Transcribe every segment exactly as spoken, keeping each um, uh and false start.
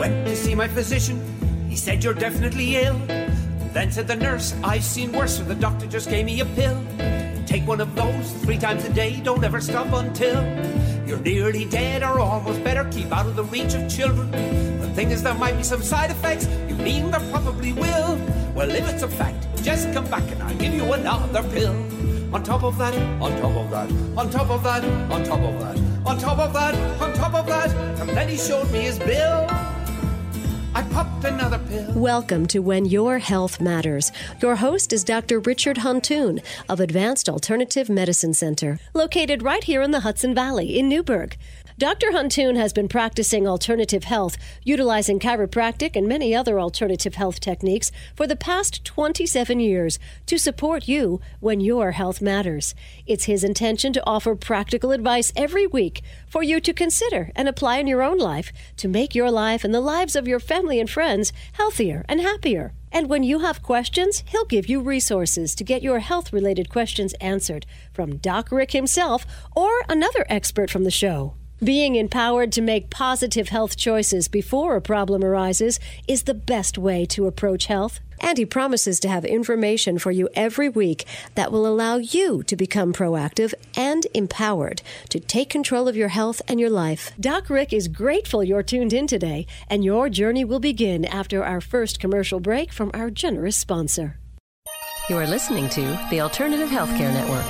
Went to see my physician, he said you're definitely ill. Then said the nurse, I've seen worse, so the doctor just gave me a pill. Take one of those three times a day, don't ever stop until you're nearly dead or almost better. Keep out of the reach of children. The thing is, there might be some side effects, you mean there probably will. Well, if it's a fact, just come back and I'll give you another pill. On top of that, on top of that, on top of that, on top of that, on top of that, on top of that, and then he showed me his bill. I popped another pill. Welcome to When Your Health Matters. Your host is Doctor Richard Huntoon of Advanced Alternative Medicine Center, located right here in the Hudson Valley in Newburgh. Doctor Huntoon has been practicing alternative health, utilizing chiropractic and many other alternative health techniques for the past twenty-seven years to support you when your health matters. It's his intention to offer practical advice every week for you to consider and apply in your own life to make your life and the lives of your family and friends healthier and happier. And when you have questions, he'll give you resources to get your health-related questions answered from Doc Rick himself or another expert from the show. Being empowered to make positive health choices before a problem arises is the best way to approach health. And he promises to have information for you every week that will allow you to become proactive and empowered to take control of your health and your life. Doc Rick is grateful you're tuned in today, and your journey will begin after our first commercial break from our generous sponsor. You are listening to the Alternative Healthcare Network.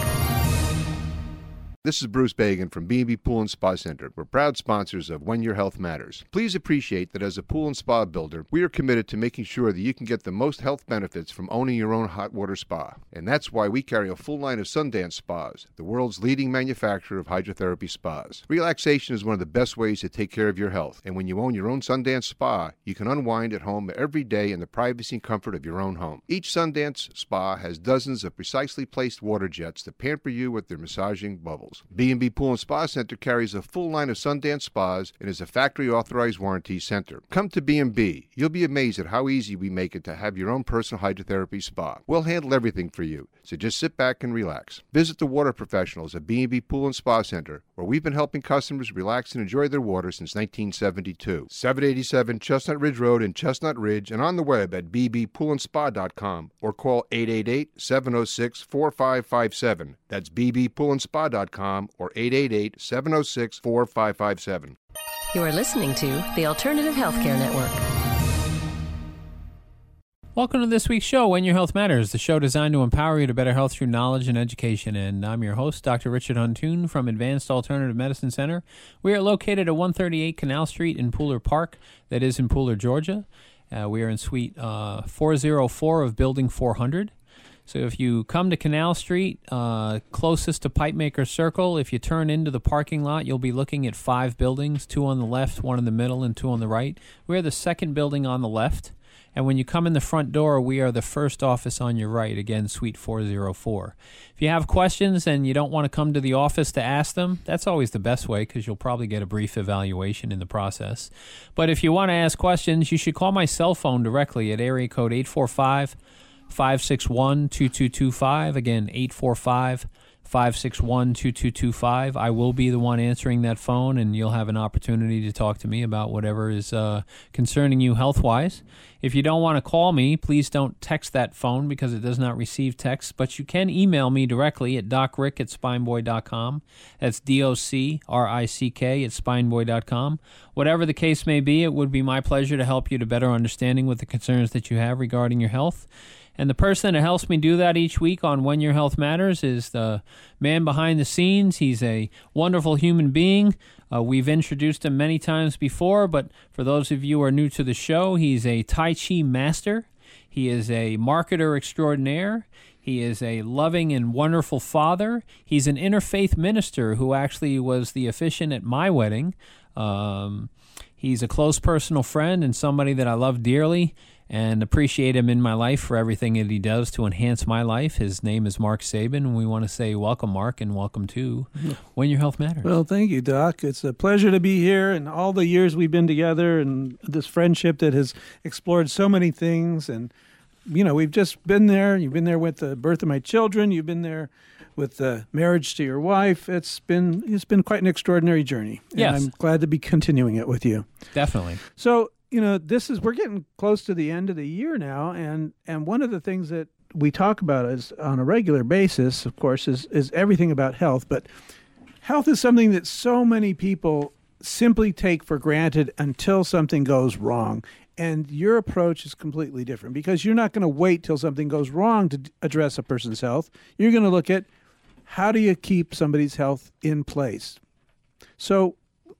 This is Bruce Bagan from B and B Pool and Spa Center. We're proud sponsors of When Your Health Matters. Please appreciate that as a pool and spa builder, we are committed to making sure that you can get the most health benefits from owning your own hot water spa. And that's why we carry a full line of Sundance Spas, the world's leading manufacturer of hydrotherapy spas. Relaxation is one of the best ways to take care of your health. And when you own your own Sundance Spa, you can unwind at home every day in the privacy and comfort of your own home. Each Sundance Spa has dozens of precisely placed water jets to pamper you with their massaging bubbles. B and B Pool and Spa Center carries a full line of Sundance Spas and is a factory-authorized warranty center. Come to B and B. You'll be amazed at how easy we make it to have your own personal hydrotherapy spa. We'll handle everything for you, so just sit back and relax. Visit the water professionals at B and B Pool and Spa Center, where we've been helping customers relax and enjoy their water since nineteen seventy-two. seven eighty-seven Chestnut Ridge Road in Chestnut Ridge and on the web at b b pool and spa dot com or call eight eight eight, seven oh six, four five five seven. That's b b pool and spa dot com or eight eight eight, seven oh six, four five five seven. You are listening to the Alternative Healthcare Network. Welcome to this week's show, When Your Health Matters, the show designed to empower you to better health through knowledge and education. And I'm your host, Doctor Richard Huntoon from Advanced Alternative Medicine Center. We are located at one thirty-eight Canal Street in Pooler Park, that is in Pooler, Georgia. Uh, we are in suite uh, four oh four of Building four hundred. So if you come to Canal Street, uh, closest to Pipemaker Circle, if you turn into the parking lot, you'll be looking at five buildings, two on the left, one in the middle, and two on the right. We're the second building on the left. And when you come in the front door, we are the first office on your right, again, suite four oh four. If you have questions and you don't want to come to the office to ask them, that's always the best way because you'll probably get a brief evaluation in the process. But if you want to ask questions, you should call my cell phone directly at area code eight four five, five six one, two two two five. Again, eight four five, five six one, two two two five. I will be the one answering that phone, and you'll have an opportunity to talk to me about whatever is uh, concerning you health-wise. If you don't want to call me, please don't text that phone because it does not receive texts, but you can email me directly at docrick at spineboy dot com. That's D O C R I C K at spineboy dot com. Whatever the case may be, it would be my pleasure to help you to better understanding with the concerns that you have regarding your health. And the person that helps me do that each week on When Your Health Matters is the man behind the scenes. He's a wonderful human being. Uh, we've introduced him many times before, but for those of you who are new to the show, he's a Tai Chi master. He is a marketer extraordinaire. He is a loving and wonderful father. He's an interfaith minister who actually was the officiant at my wedding. Um, he's a close personal friend and somebody that I love dearly and appreciate him in my life for everything that he does to enhance my life. His name is Mark Sabin, and we want to say welcome, Mark, and welcome to When Your Health Matters. Well, thank you, Doc. It's a pleasure to be here, and all the years we've been together, and this friendship that has explored so many things. And, you know, we've just been there. You've been there with the birth of my children. You've been there with the marriage to your wife. It's been it's been quite an extraordinary journey. And yes. I'm glad to be continuing it with you. Definitely. So, you know, this is we're getting close to the end of the year now, and and one of the things that we talk about is on a regular basis, of course, is is everything about health. But health is something that so many people simply take for granted until something goes wrong. And your approach is completely different because you're not going to wait till something goes wrong to d- address a person's health. You're going to look at how do you keep somebody's health in place. So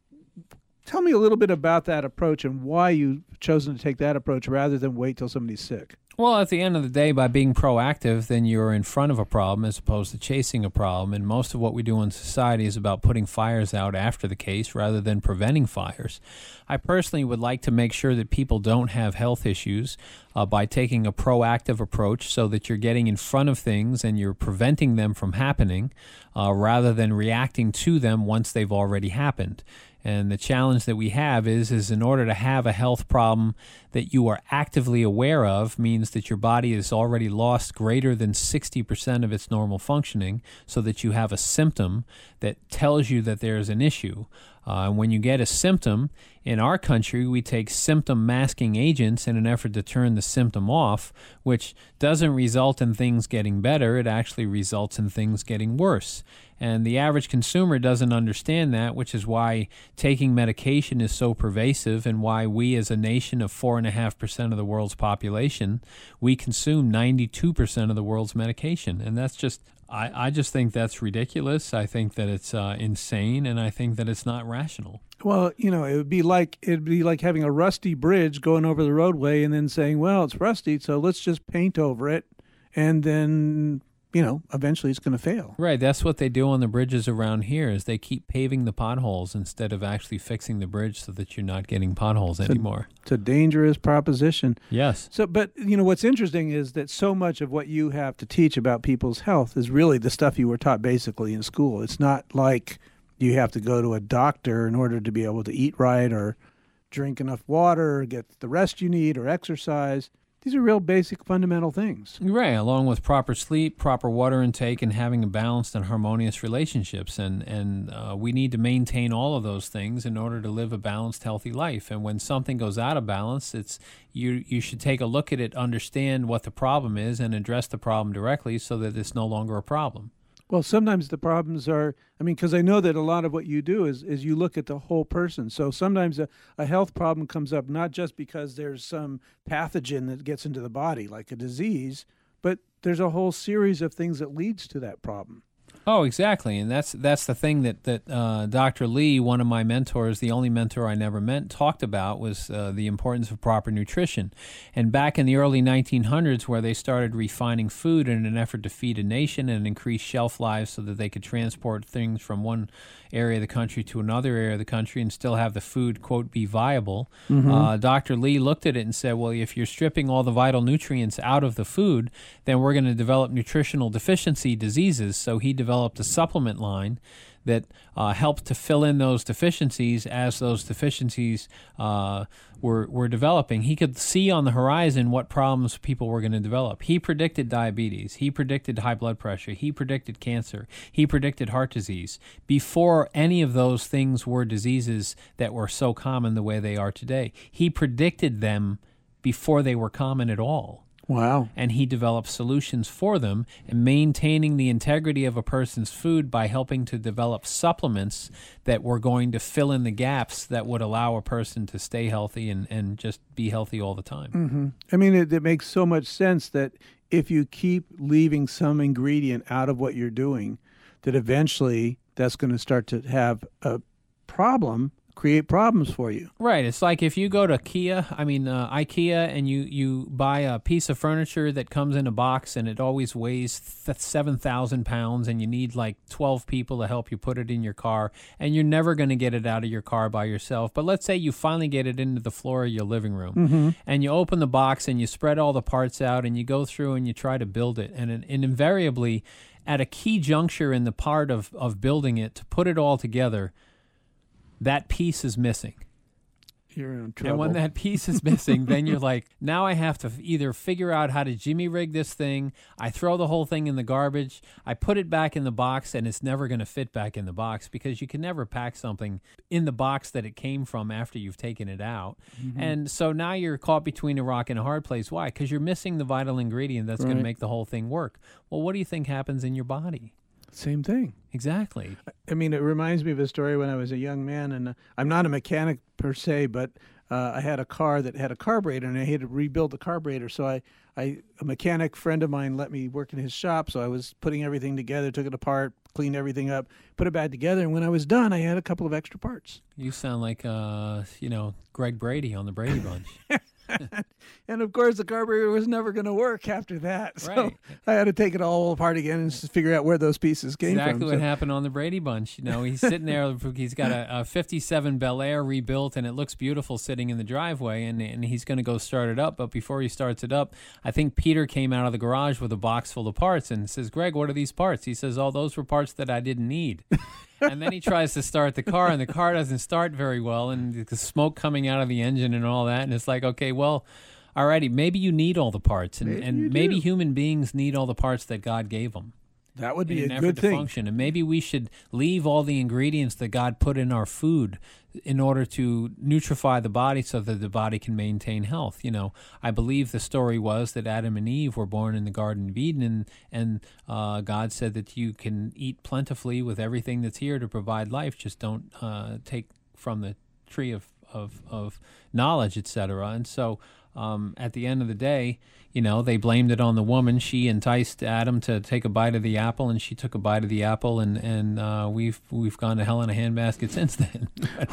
tell me a little bit about that approach and why you've chosen to take that approach rather than wait till somebody's sick. Well, at the end of the day, by being proactive, then you're in front of a problem as opposed to chasing a problem. And most of what we do in society is about putting fires out after the case rather than preventing fires. I personally would like to make sure that people don't have health issues uh, by taking a proactive approach so that you're getting in front of things and you're preventing them from happening uh, rather than reacting to them once they've already happened. And the challenge that we have is, is in order to have a health problem that you are actively aware of means that your body has already lost greater than sixty percent of its normal functioning so that you have a symptom that tells you that there is an issue. Uh, and when you get a symptom, in our country, we take symptom masking agents in an effort to turn the symptom off, which doesn't result in things getting better. It actually results in things getting worse. And the average consumer doesn't understand that, which is why taking medication is so pervasive and why we as a nation of four point five percent of the world's population, we consume ninety-two percent of the world's medication. And that's just, I, I just think that's ridiculous. I think that it's uh, insane, and I think that it's not rational. Well, you know, it would be like it'd be like having a rusty bridge going over the roadway and then saying, well, it's rusty, so let's just paint over it, and then, you know, eventually it's going to fail. Right. That's what they do on the bridges around here is they keep paving the potholes instead of actually fixing the bridge so that you're not getting potholes it's anymore. A, it's a dangerous proposition. Yes. So, but, you know, what's interesting is that so much of what you have to teach about people's health is really the stuff you were taught basically in school. It's not like you have to go to a doctor in order to be able to eat right or drink enough water or get the rest you need or exercise. These are real basic fundamental things. Right, along with proper sleep, proper water intake, and having a balanced and harmonious relationships. And, and uh, we need to maintain all of those things in order to live a balanced, healthy life. And when something goes out of balance, it's you, you should take a look at it, understand what the problem is, and address the problem directly so that it's no longer a problem. Well, sometimes the problems are, I mean, because I know that a lot of what you do is, is you look at the whole person. So sometimes a, a health problem comes up not just because there's some pathogen that gets into the body, like a disease, but there's a whole series of things that leads to that problem. Oh, exactly. And that's that's the thing that, that uh, Doctor Lee, one of my mentors, the only mentor I never met, talked about was uh, the importance of proper nutrition. And back in the early nineteen hundreds, where they started refining food in an effort to feed a nation and increase shelf lives so that they could transport things from one area of the country to another area of the country and still have the food, quote, be viable, mm-hmm. uh, Doctor Lee looked at it and said, well, if you're stripping all the vital nutrients out of the food, then we're going to develop nutritional deficiency diseases. So he developed a supplement line that uh, helped to fill in those deficiencies as those deficiencies uh, were were developing. He could see on the horizon what problems people were going to develop. He predicted diabetes. He predicted high blood pressure. He predicted cancer. He predicted heart disease before any of those things were diseases that were so common the way they are today. He predicted them before they were common at all. Wow. And he developed solutions for them, and maintaining the integrity of a person's food by helping to develop supplements that were going to fill in the gaps that would allow a person to stay healthy and, and just be healthy all the time. Mm-hmm. I mean, it, it makes so much sense that if you keep leaving some ingredient out of what you're doing, that eventually that's going to start to have a problem, create problems for you. Right. It's like if you go to Kia, I mean uh, IKEA, and you, you buy a piece of furniture that comes in a box and it always weighs th- seven thousand pounds and you need like twelve people to help you put it in your car, and you're never going to get it out of your car by yourself. But let's say you finally get it into the floor of your living room, mm-hmm. and you open the box and you spread all the parts out and you go through and you try to build it. And, and invariably, at a key juncture in the part of, of building it, to put it all together, that piece is missing. you're in trouble. And when that piece is missing, then you're like, now I have to f- either figure out how to jimmy rig this thing. I throw the whole thing in the garbage. I put it back in the box, and it's never going to fit back in the box because you can never pack something in the box that it came from after you've taken it out. Mm-hmm. And so now you're caught between a rock and a hard place. Why? Because you're missing the vital ingredient that's right. going to make the whole thing work. Well, what do you think happens in your body? Same thing. Exactly. I mean, it reminds me of a story when I was a young man, and uh, I'm not a mechanic per se, but uh, I had a car that had a carburetor, and I had to rebuild the carburetor. So I, I, a mechanic friend of mine let me work in his shop, so I was putting everything together, took it apart, cleaned everything up, put it back together, and when I was done, I had a couple of extra parts. You sound like, uh, you know, Greg Brady on the Brady Bunch. And of course, the carburetor was never going to work after that. So right. I had to take it all apart again and just figure out where those pieces came exactly from. Exactly what so. happened on the Brady Bunch. You know, he's sitting there. He's got a, a fifty-seven Bel Air rebuilt, and it looks beautiful sitting in the driveway. And, and he's going to go start it up. But before he starts it up, I think Peter came out of the garage with a box full of parts and says, "Greg, what are these parts?" He says, "Oh, those were parts that I didn't need." And then he tries to start the car, and the car doesn't start very well, and the smoke coming out of the engine and all that. And it's like, okay, well, alrighty, maybe you need all the parts, and maybe, and maybe human beings need all the parts that God gave them. That would be in a an good effort to thing. function. And maybe we should leave all the ingredients that God put in our food in order to nutrify the body so that the body can maintain health. You know, I believe the story was that Adam and Eve were born in the Garden of Eden, and, and uh, God said that you can eat plentifully with everything that's here to provide life. Just don't uh, take from the tree of, of, of knowledge, et cetera. And so um, at the end of the day, you know, they blamed it on the woman. She enticed Adam to take a bite of the apple, and she took a bite of the apple, and and uh, we've we've gone to hell in a handbasket since then.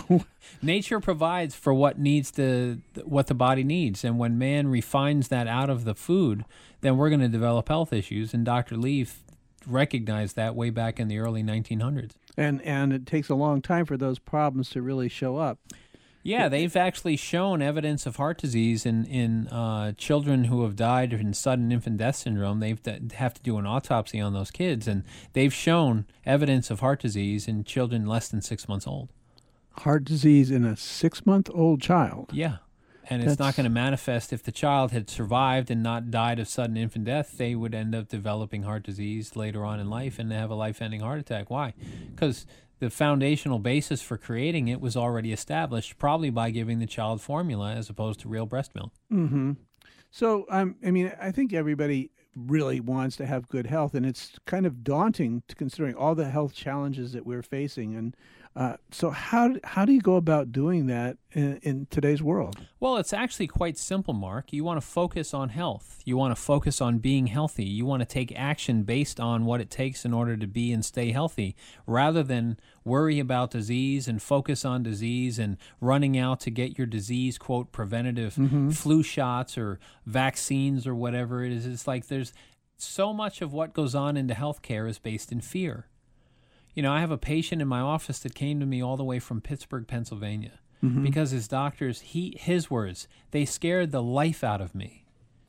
Nature provides for what needs to what the body needs, and when man refines that out of the food, then we're going to develop health issues. And Doctor Leaf recognized that way back in the early nineteen hundreds. And and it takes a long time for those problems to really show up. Yeah, they've actually shown evidence of heart disease in, in uh, children who have died in sudden infant death syndrome. They have to do an autopsy on those kids, and they've shown evidence of heart disease in children less than six months old. Heart disease in a six-month-old child? Yeah, and it's That's... not going to manifest. If the child had survived and not died of sudden infant death, they would end up developing heart disease later on in life and have a life-ending heart attack. Why? Because the foundational basis for creating it was already established, probably by giving the child formula as opposed to real breast milk. Mm-hmm. So, um, I mean, I think everybody really wants to have good health, and it's kind of daunting to considering all the health challenges that we're facing. And uh, so how how do you go about doing that in, in today's world? Well, it's actually quite simple, Mark. You want to focus on health. You want to focus on being healthy. You want to take action based on what it takes in order to be and stay healthy, rather than worry about disease and focus on disease and running out to get your disease, quote, preventative mm-hmm. flu shots or vaccines or whatever it is. It's like there's so much of what goes on into healthcare is based in fear. You know, I have a patient in my office that came to me all the way from Pittsburgh, Pennsylvania, mm-hmm. because his doctors, he his words, they scared the life out of me.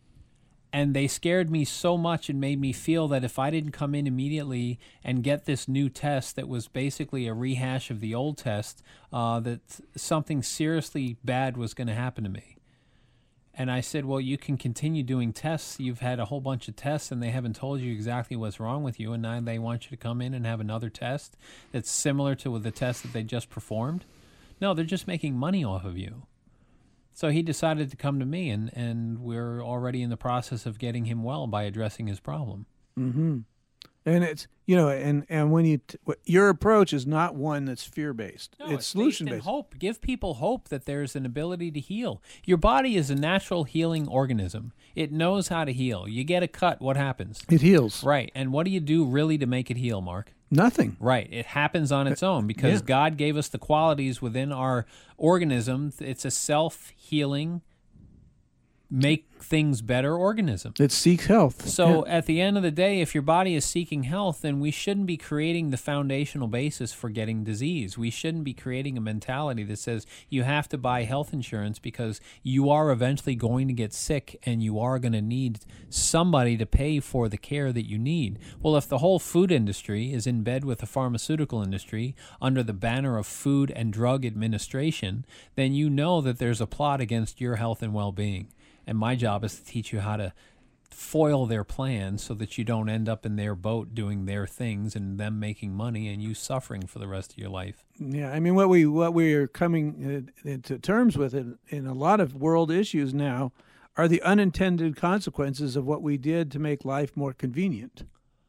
And they scared me so much and made me feel that if I didn't come in immediately and get this new test that was basically a rehash of the old test, uh, that something seriously bad was going to happen to me. And I said, well, you can continue doing tests. You've had a whole bunch of tests, and they haven't told you exactly what's wrong with you, and now they want you to come in and have another test that's similar to the test that they just performed. No, they're just making money off of you. So he decided to come to me, and, and we're already in the process of getting him well by addressing his problem. Mm-hmm. And it's, you know, and, and when you, t- your approach is not one that's fear-based. No, it's, it's solution-based. Based in hope. Give people hope that there's an ability to heal. Your body is a natural healing organism. It knows how to heal. You get a cut, what happens? It heals. Right. And what do you do really to make it heal, Mark? Nothing. Right. It happens on its own because yeah. God gave us the qualities within our organism. It's a self-healing make things better organism. It seeks health. So Yeah. at the end of the day, if your body is seeking health, then we shouldn't be creating the foundational basis for getting disease. We shouldn't be creating a mentality that says you have to buy health insurance because you are eventually going to get sick and you are going to need somebody to pay for the care that you need. Well, if the whole food industry is in bed with the pharmaceutical industry under the banner of Food and Drug Administration, then you know that there's a plot against your health and well-being. And my job is to teach you how to foil their plans so that you don't end up in their boat doing their things and them making money and you suffering for the rest of your life. Yeah, I mean, what we what we are coming uh, into terms with in, in a lot of world issues now are the unintended consequences of what we did to make life more convenient.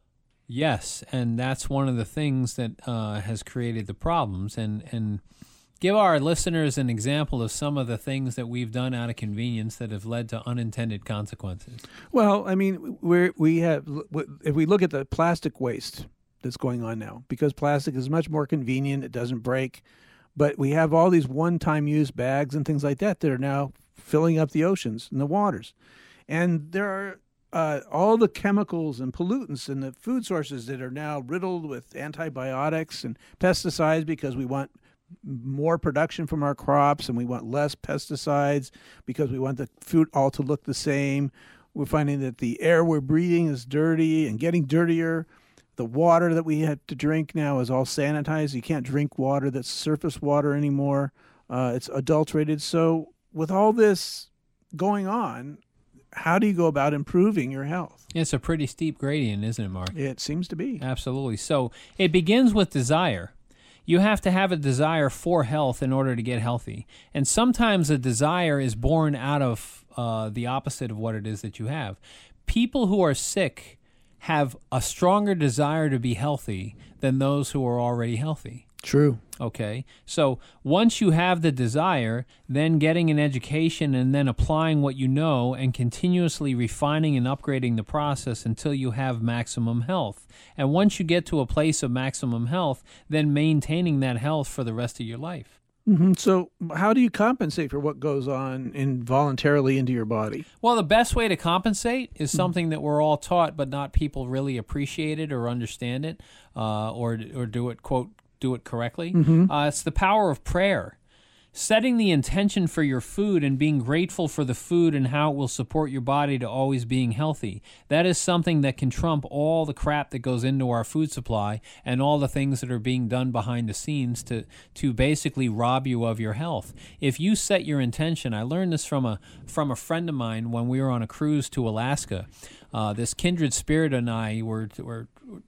Yes, and that's one of the things that uh, has created the problems. And, and give our listeners an example of some of the things that we've done out of convenience that have led to unintended consequences. Well, I mean, we we have if we look at the plastic waste that's going on now, because plastic is much more convenient, it doesn't break, but we have all these one-time use bags and things like that that are now filling up the oceans and the waters, and there are uh, all the chemicals and pollutants in the food sources that are now riddled with antibiotics and pesticides because we want more production from our crops and we want less pesticides because we want the food all to look the same. We're finding that the air we're breathing is dirty and getting dirtier. The water that we have to drink now is all sanitized. You can't drink water that's surface water anymore. Uh, it's adulterated. So with all this going on, how do you go about improving your health? It's a pretty steep gradient, isn't it, Mark? It seems to be. Absolutely. So it begins with desire. You have to have a desire for health in order to get healthy. And sometimes a desire is born out of uh, the opposite of what it is that you have. People who are sick have a stronger desire to be healthy than those who are already healthy. True. Okay, so once you have the desire, then getting an education and then applying what you know and continuously refining and upgrading the process until you have maximum health. And once you get to a place of maximum health, then maintaining that health for the rest of your life. Mm-hmm. So how do you compensate for what goes on involuntarily into your body? Well, the best way to compensate is something that we're all taught, but not people really appreciate it or understand it uh, or or do it, quote, do it correctly. Mm-hmm. Uh, it's the power of prayer. Setting the intention for your food and being grateful for the food and how it will support your body to always being healthy. That is something that can trump all the crap that goes into our food supply and all the things that are being done behind the scenes to, to basically rob you of your health. If you set your intention, I learned this from a from a friend of mine when we were on a cruise to Alaska. Uh, this kindred spirit and I were were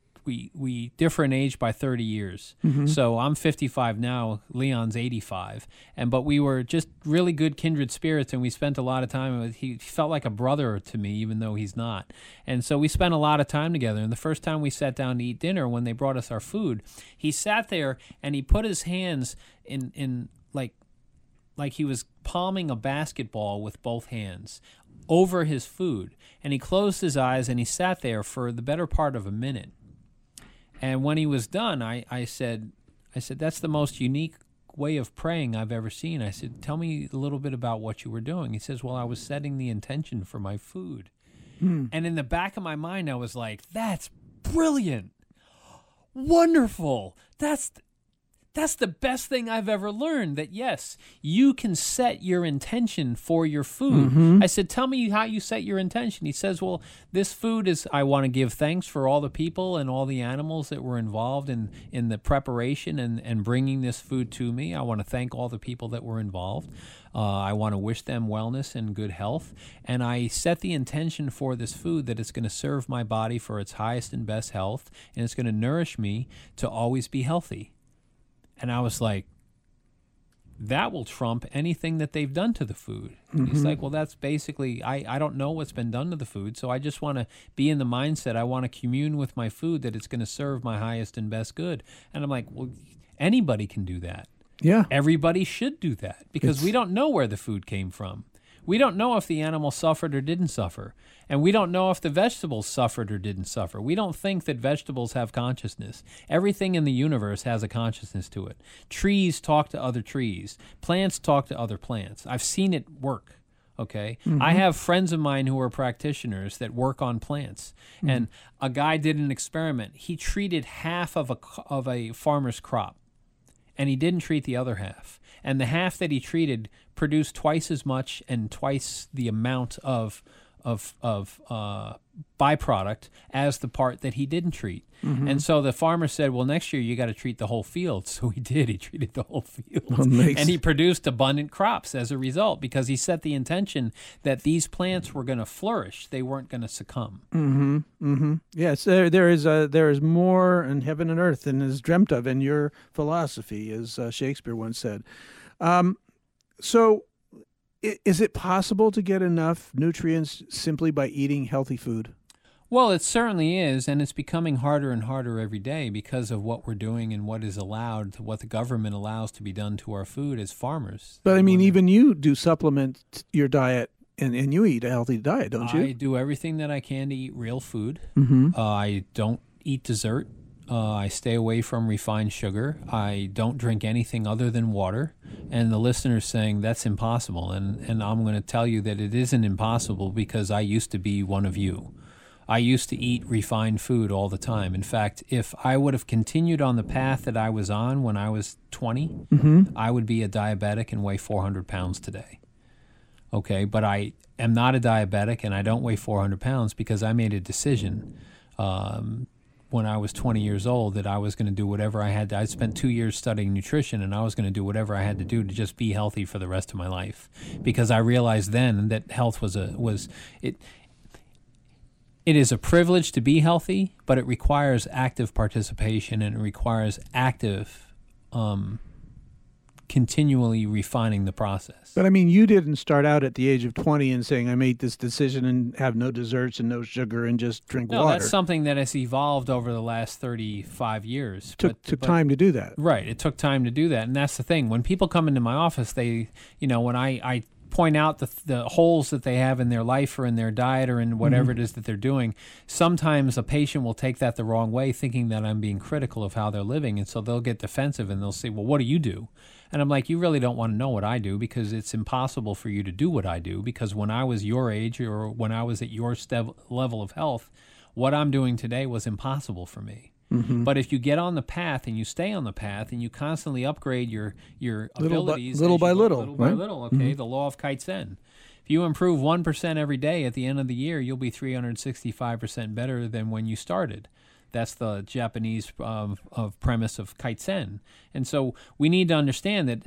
We we differ in age by thirty years. Mm-hmm. So I'm fifty-five now, Leon's eighty-five. And but we were just really good kindred spirits, and we spent a lot of time with, he felt like a brother to me, even though he's not. And so we spent a lot of time together. And the first time we sat down to eat dinner, when they brought us our food, he sat there and he put his hands in, in like like he was palming a basketball with both hands over his food. And he closed his eyes and he sat there for the better part of a minute. And when he was done, I, I said, I said, that's the most unique way of praying I've ever seen. I said, tell me a little bit about what you were doing. He says, well, I was setting the intention for my food. Hmm. And in the back of my mind, I was like, that's brilliant. Wonderful. That's That's the best thing I've ever learned, that yes, you can set your intention for your food. Mm-hmm. I said, tell me how you set your intention. He says, well, this food is, I want to give thanks for all the people and all the animals that were involved in, in the preparation and, and bringing this food to me. I want to thank all the people that were involved. Uh, I want to wish them wellness and good health. And I set the intention for this food that it's going to serve my body for its highest and best health, and it's going to nourish me to always be healthy. And I was like, that will trump anything that they've done to the food. Mm-hmm. He's like, well, that's basically, I, I don't know what's been done to the food, so I just want to be in the mindset, I want to commune with my food that it's going to serve my highest and best good. And I'm like, well, anybody can do that. Yeah. Everybody should do that because it's... we don't know where the food came from. We don't know if the animal suffered or didn't suffer. And we don't know if the vegetables suffered or didn't suffer. We don't think that vegetables have consciousness. Everything in the universe has a consciousness to it. Trees talk to other trees. Plants talk to other plants. I've seen it work. Okay. Mm-hmm. I have friends of mine who are practitioners that work on plants. Mm-hmm. And a guy did an experiment. He treated half of a, of a farmer's crop, and he didn't treat the other half. And the half that he treated produced twice as much and twice the amount of of of uh, byproduct as the part that he didn't treat. Mm-hmm. And so the farmer said, well, next year you got to treat the whole field. So he did. He treated the whole field. Well, makes... And he produced abundant crops as a result because he set the intention that these plants were going to flourish. They weren't going to succumb. Mm-hmm. Mm-hmm. Yes, there, there is a, there is more in heaven and earth than is dreamt of in your philosophy, as uh, Shakespeare once said. Um, so... Is it possible to get enough nutrients simply by eating healthy food? Well, it certainly is, and it's becoming harder and harder every day because of what we're doing and what is allowed, what the government allows to be done to our food as farmers. But, I mean, even you do supplement your diet, and, and you eat a healthy diet, don't you? I do everything that I can to eat real food. Mm-hmm. Uh, I don't eat dessert. Uh, I stay away from refined sugar. I don't drink anything other than water. And the listener's saying that's impossible. And, and I'm going to tell you that it isn't impossible because I used to be one of you. I used to eat refined food all the time. In fact, if I would have continued on the path that I was on when I was twenty, mm-hmm. I would be a diabetic and weigh four hundred pounds today. Okay, but I am not a diabetic and I don't weigh four hundred pounds because I made a decision um, when I was twenty years old that I was going to do whatever I had to. I spent two years studying nutrition, and I was going to do whatever I had to do to just be healthy for the rest of my life, because I realized then that health was a was it. It is a privilege to be healthy, but it requires active participation, and it requires active, um, continually refining the process. But I mean, you didn't start out at the age of twenty and saying, I made this decision and have no desserts and no sugar and just drink no, water. No, that's something that has evolved over the last thirty-five years. Took, but, took but, time to do that. Right. It took time to do that. And that's the thing. When people come into my office, they, you know, when I, I point out the the holes that they have in their life or in their diet or in whatever mm-hmm. it is that they're doing, sometimes a patient will take that the wrong way, thinking that I'm being critical of how they're living. And so they'll get defensive and they'll say, well, what do you do? And I'm like, you really don't want to know what I do, because it's impossible for you to do what I do, because when I was your age or when I was at your ste- level of health, what I'm doing today was impossible for me. Mm-hmm. But if you get on the path and you stay on the path and you constantly upgrade your, your little abilities. By, little by go, little. Little right? by little, okay? Mm-hmm. The law of Kaizen. If you improve one percent every day, at the end of the year, you'll be three hundred sixty-five percent better than when you started. That's the Japanese um, of premise of Kaizen. And so we need to understand that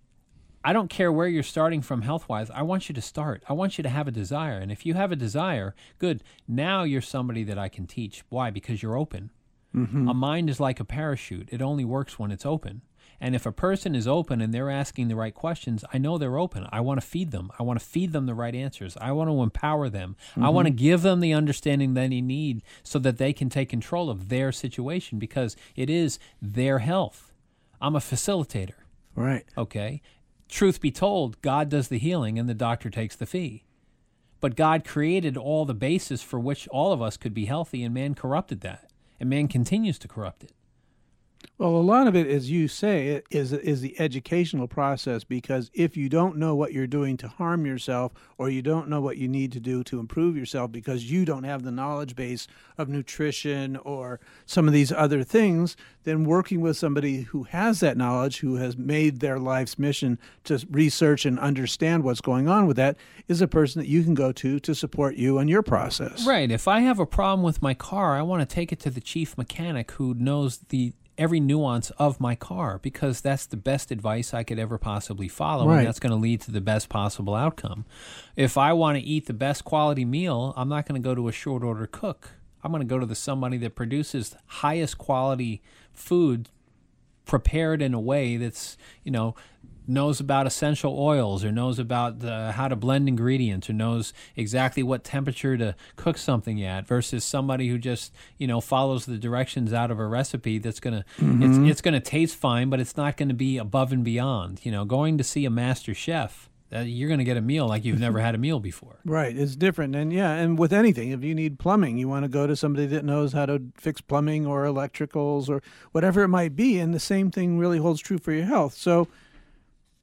I don't care where you're starting from health-wise. I want you to start. I want you to have a desire. And if you have a desire, good. Now you're somebody that I can teach. Why? Because you're open. Mm-hmm. A mind is like a parachute. It only works when it's open. And if a person is open and they're asking the right questions, I know they're open. I want to feed them. I want to feed them the right answers. I want to empower them. Mm-hmm. I want to give them the understanding that they need so that they can take control of their situation, because it is their health. I'm a facilitator. Right. Okay. Truth be told, God does the healing and the doctor takes the fee. But God created all the basis for which all of us could be healthy, and man corrupted that. And man continues to corrupt it. Well, a lot of it, as you say, is is the educational process, because if you don't know what you're doing to harm yourself, or you don't know what you need to do to improve yourself because you don't have the knowledge base of nutrition or some of these other things, then working with somebody who has that knowledge, who has made their life's mission to research and understand what's going on with that, is a person that you can go to to support you in your process. Right. If I have a problem with my car, I want to take it to the chief mechanic who knows the every nuance of my car, because that's the best advice I could ever possibly follow, right. and that's going to lead to the best possible outcome. If I want to eat the best quality meal, I'm not going to go to a short order cook. I'm going to go to the somebody that produces highest quality food prepared in a way that's, you know, knows about essential oils, or knows about the, how to blend ingredients, or knows exactly what temperature to cook something at, versus somebody who just, you know, follows the directions out of a recipe that's going to, mm-hmm. it's, it's going to taste fine, but it's not going to be above and beyond. You know, going to see a master chef, uh, you're going to get a meal like you've never had a meal before. Right. It's different. And yeah, and with anything, if you need plumbing, you want to go to somebody that knows how to fix plumbing or electricals or whatever it might be. And the same thing really holds true for your health. So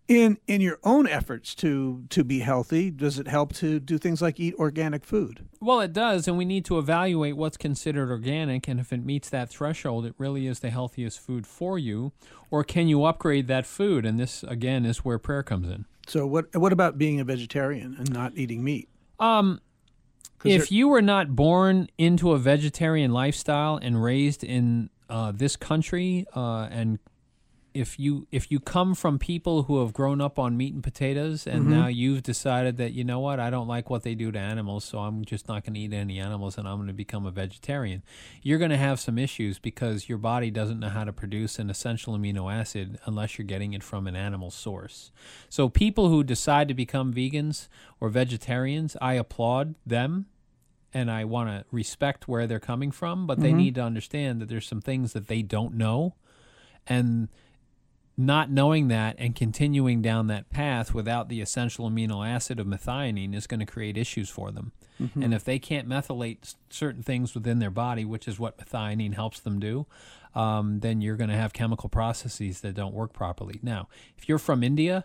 In in your own efforts to to be healthy, does it help to do things like eat organic food? Well, it does, and we need to evaluate what's considered organic, and if it meets that threshold, it really is the healthiest food for you, or can you upgrade that food? And this, again, is where prayer comes in. So what what about being a vegetarian and not eating meat? Um, if you were not born into a vegetarian lifestyle and raised in uh, this country, uh, and if you if you come from people who have grown up on meat and potatoes, and Mm-hmm. now you've decided that, you know what, I don't like what they do to animals, so I'm just not going to eat any animals and I'm going to become a vegetarian, you're going to have some issues because your body doesn't know how to produce an essential amino acid unless you're getting it from an animal source. So people who decide to become vegans or vegetarians, I applaud them. And I want to respect where they're coming from, but they Mhm. need to understand that there's some things that they don't know, and not knowing that and continuing down that path without the essential amino acid of methionine is going to create issues for them. Mhm. And if they can't methylate s- certain things within their body, which is what methionine helps them do, um, then you're going to have chemical processes that don't work properly. Now, if you're from India,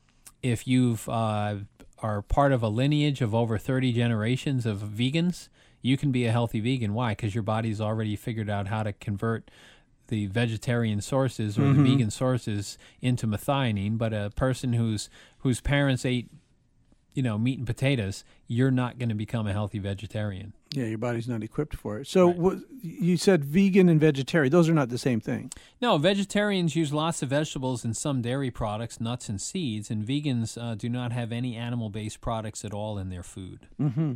if you've uh, are part of a lineage of over thirty generations of vegans, you can be a healthy vegan. Why? Because your body's already figured out how to convert the vegetarian sources or Mhm. the vegan sources into methionine. But a person whose whose parents ate, you know, meat and potatoes, you're not going to become a healthy vegetarian. Yeah, your body's not equipped for it. So Right. what, you said vegan and vegetarian; those are not the same thing. No, vegetarians use lots of vegetables and some dairy products, nuts and seeds, and vegans uh, do not have any animal-based products at all in their food. Mm-hmm.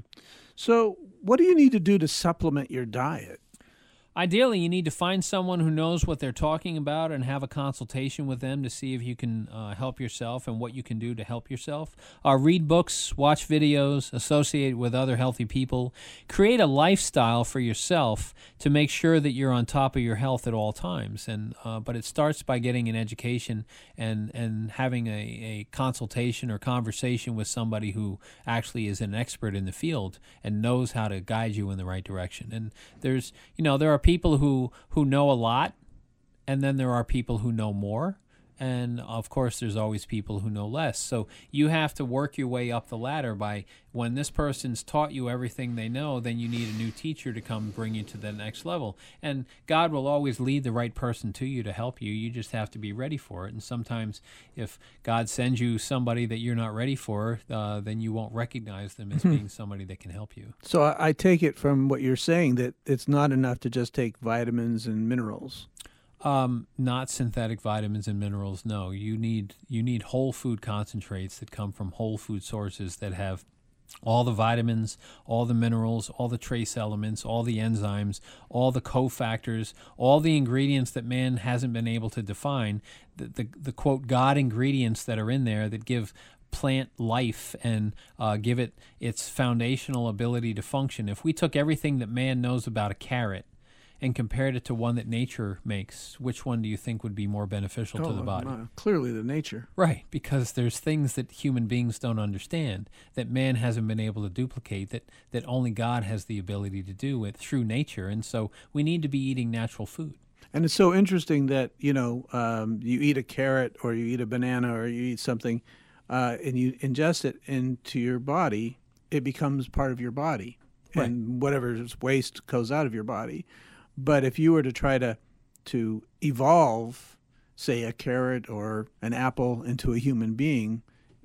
So what do you need to do to supplement your diet? Ideally, you need to find someone who knows what they're talking about and have a consultation with them to see if you can uh, help yourself and what you can do to help yourself. Uh, read books, watch videos, associate with other healthy people. Create a lifestyle for yourself to make sure that you're on top of your health at all times. And uh, but it starts by getting an education and, and having a, a consultation or conversation with somebody who actually is an expert in the field and knows how to guide you in the right direction. And there's, you know, there are people who, who know a lot, and then there are people who know more. And, of course, there's always people who know less. So you have to work your way up the ladder by when this person's taught you everything they know, then you need a new teacher to come bring you to the next level. And God will always lead the right person to you to help you. You just have to be ready for it. And sometimes if God sends you somebody that you're not ready for, uh, then you won't recognize them as being somebody that can help you. So I, I take it from what you're saying that it's not enough to just take vitamins and minerals. Um, not synthetic vitamins and minerals. No, you need you need whole food concentrates that come from whole food sources that have all the vitamins, all the minerals, all the trace elements, all the enzymes, all the cofactors, all the ingredients that man hasn't been able to define. The the, the quote God ingredients that are in there that give plant life and uh, give it its foundational ability to function. If we took everything that man knows about a carrot and compared it to one that nature makes, which one do you think would be more beneficial to the body? uh, clearly the nature. Right, because there's things that human beings don't understand, that man hasn't been able to duplicate, that, that only God has the ability to do it through nature. And so we need to be eating natural food. And it's so interesting that, you know, um, you eat a carrot or you eat a banana or you eat something uh, and you ingest it into your body, it becomes part of your body. Right. And whatever's waste goes out of your body. But if you were to try to to evolve, say, a carrot or an apple into a human being,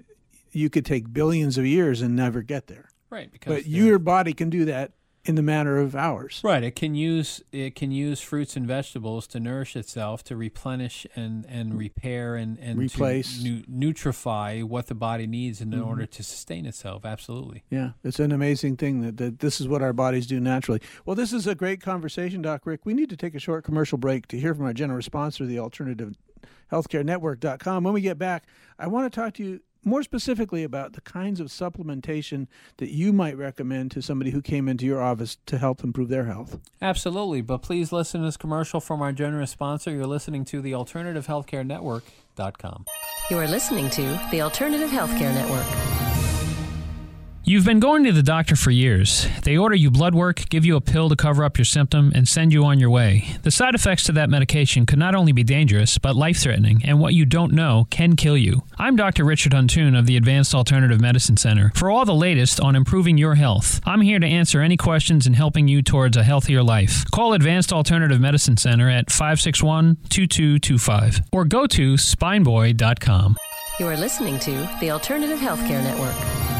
you could take billions of years and never get there. Right, because But your body can do that in the matter of hours. Right, it can use it can use fruits and vegetables to nourish itself, to replenish and, and repair and, and Replace. to nu- nutrify what the body needs in mm-hmm. order to sustain itself. Absolutely. Yeah, it's an amazing thing that, that this is what our bodies do naturally. Well, this is a great conversation, Doc Rick. We need to take a short commercial break to hear from our generous sponsor, the alternative healthcare network dot com. When we get back, I want to talk to you more specifically about the kinds of supplementation that you might recommend to somebody who came into your office to help improve their health. Absolutely, but please listen to this commercial from our generous sponsor. You're listening to the alternative healthcare network dot com. You are listening to the Alternative Healthcare Network. You've been going to the doctor for years. They order you blood work, give you a pill to cover up your symptom, and send you on your way. The side effects to that medication could not only be dangerous, but life-threatening, and what you don't know can kill you. I'm Doctor Richard Huntoon of the Advanced Alternative Medicine Center. For all the latest on improving your health, I'm here to answer any questions in helping you towards a healthier life. Call Advanced Alternative Medicine Center at five six one, two two two five or go to spine boy dot com. You are listening to the Alternative Healthcare Network.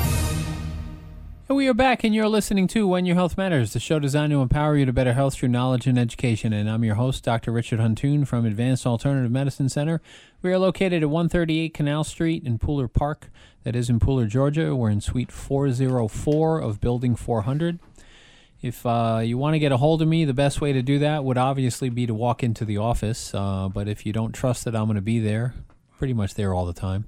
And we are back, and you're listening to When Your Health Matters, the show designed to empower you to better health through knowledge and education. And I'm your host, Doctor Richard Huntoon from Advanced Alternative Medicine Center. We are located at one thirty-eight Canal Street in Pooler Park. That is in Pooler, Georgia. We're in Suite four oh four of Building four hundred. If uh, you want to get a hold of me, the best way to do that would obviously be to walk into the office. Uh, but if you don't trust that I'm going to be there, pretty much there all the time,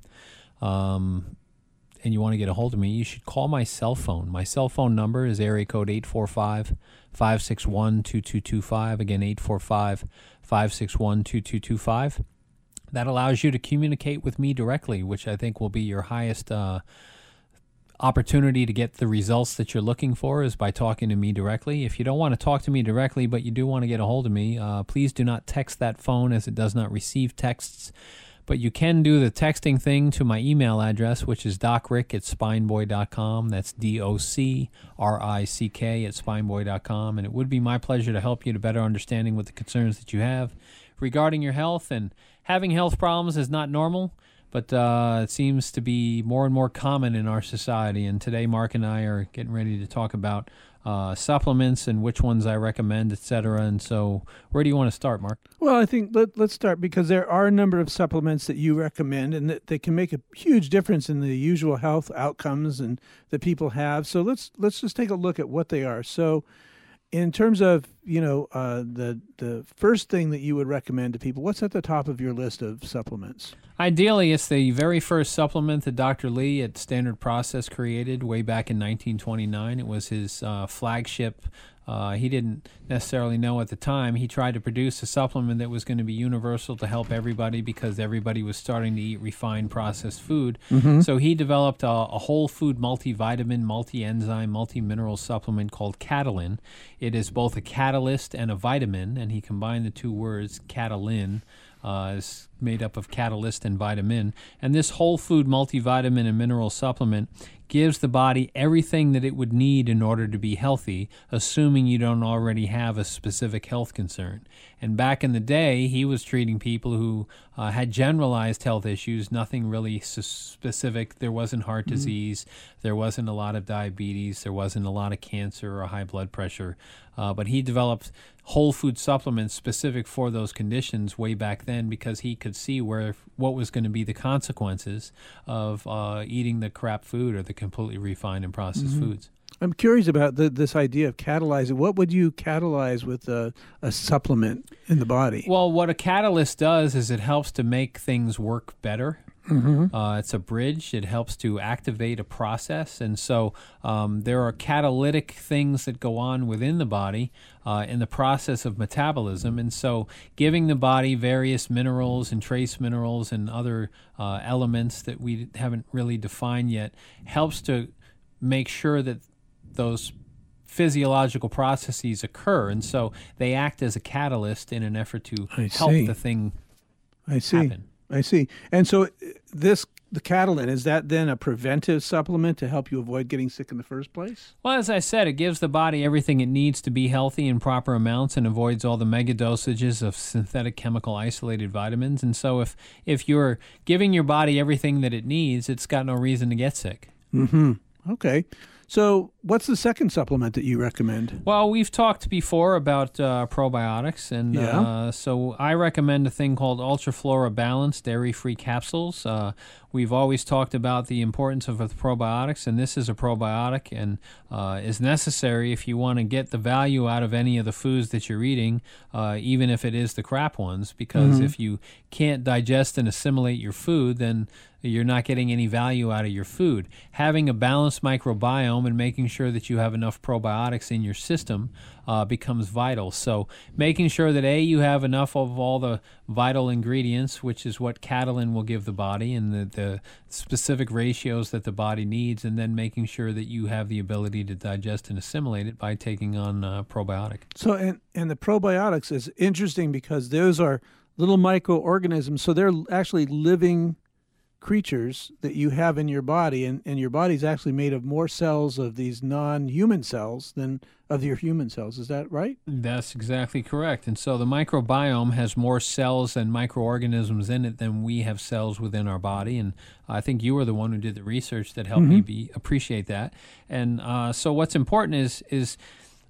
um, and you want to get a hold of me, you should call my cell phone. My cell phone number is area code eight four five, five six one, two two two five. Again, eight four five, five six one, two two two five. That allows you to communicate with me directly, which I think will be your highest uh, opportunity to get the results that you're looking for, is by talking to me directly. If you don't want to talk to me directly, but you do want to get a hold of me, uh, please do not text that phone, as it does not receive texts. But you can do the texting thing to my email address, which is docrick at spineboy dot com. That's D O C R I C K at spineboy dot com. And it would be my pleasure to help you to better understanding what the concerns that you have regarding your health. And having health problems is not normal, but uh, it seems to be more and more common in our society. And today, Mark and I are getting ready to talk about Uh, supplements and which ones I recommend, et cetera. And so where do you want to start, Mark? Well, I think let, let's start because there are a number of supplements that you recommend and that they can make a huge difference in the usual health outcomes and that people have. So let's let's just take a look at what they are. So in terms of, you know, uh, the the first thing that you would recommend to people, what's at the top of your list of supplements? Ideally, it's the very first supplement that Doctor Lee at Standard Process created way back in nineteen twenty-nine. It was his uh, flagship. Uh, he didn't necessarily know at the time. He tried to produce a supplement that was going to be universal to help everybody because everybody was starting to eat refined processed food. Mm-hmm. So he developed a, a whole food multivitamin, multi-enzyme, multi-mineral supplement called Catalin. It is both a catalyst and a vitamin, and he combined the two words, Catalin. Uh, is made up of catalyst and vitamin. And this whole food multivitamin and mineral supplement gives the body everything that it would need in order to be healthy, assuming you don't already have a specific health concern. And back in the day, he was treating people who uh, had generalized health issues, nothing really specific. There wasn't heart mm-hmm. disease. There wasn't a lot of diabetes. There wasn't a lot of cancer or high blood pressure. Uh, but he developed whole food supplements specific for those conditions way back then because he could see where what was going to be the consequences of uh, eating the crap food or the completely refined and processed mm-hmm. foods. I'm curious about the, this idea of catalyzing. What would you catalyze with a, a supplement in the body? Well, what a catalyst does is it helps to make things work better. Mm-hmm. Uh, it's a bridge. It helps to activate a process. And so um, there are catalytic things that go on within the body uh, in the process of metabolism. And so giving the body various minerals and trace minerals and other uh, elements that we haven't really defined yet helps to make sure that those physiological processes occur. And so they act as a catalyst in an effort to I help see. the thing I see. happen. I see. And so this, the Catalin, is that then a preventive supplement to help you avoid getting sick in the first place? Well, as I said, it gives the body everything it needs to be healthy in proper amounts and avoids all the mega dosages of synthetic chemical isolated vitamins. And so if, if you're giving your body everything that it needs, it's got no reason to get sick. Mm-hmm. Okay. So what's the second supplement that you recommend? Well, we've talked before about uh, probiotics, and yeah. uh, so I recommend a thing called Ultraflora Balance Dairy-Free Capsules. Uh, we've always talked about the importance of probiotics, and this is a probiotic and uh, is necessary if you want to get the value out of any of the foods that you're eating, uh, even if it is the crap ones, because mm-hmm. if you can't digest and assimilate your food, then you're not getting any value out of your food. Having a balanced microbiome microbiome and making sure that you have enough probiotics in your system uh, becomes vital. So making sure that, A, you have enough of all the vital ingredients, which is what Catalin will give the body, and the, the specific ratios that the body needs, and then making sure that you have the ability to digest and assimilate it by taking on uh, probiotic. So, and, and the probiotics is interesting because those are little microorganisms, so they're actually living creatures that you have in your body, and, and your body's actually made of more cells of these non-human cells than of your human cells. Is that right? That's exactly correct. And so the microbiome has more cells and microorganisms in it than we have cells within our body. And I think you were the one who did the research that helped mm-hmm. me be, appreciate that. And uh, so what's important is is